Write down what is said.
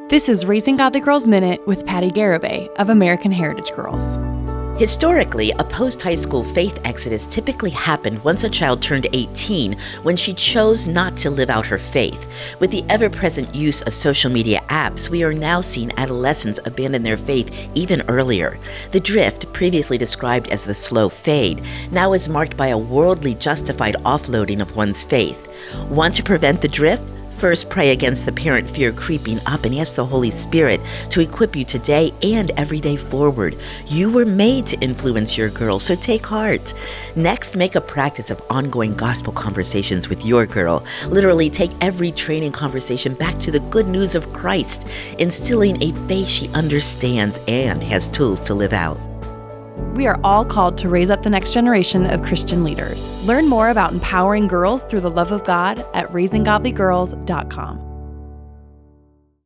This is Raising Godly Girls Minute with Patty Garibay of American Heritage Girls. Historically, a post-high school faith exodus typically happened once a child turned 18 when she chose not to live out her faith. With the ever-present use of social media apps, we are now seeing adolescents abandon their faith even earlier. The drift, previously described as the slow fade, now is marked by a worldly justified offloading of one's faith. Want to prevent the drift? First, pray against the parent fear creeping up and ask the Holy Spirit to equip you today and every day forward. You were made to influence your girl, so take heart. Next, make a practice of ongoing gospel conversations with your girl. Literally take every training conversation back to the good news of Christ, instilling a faith she understands and has tools to live out. We are all called to raise up the next generation of Christian leaders. Learn more about empowering girls through the love of God at raisinggodlygirls.com.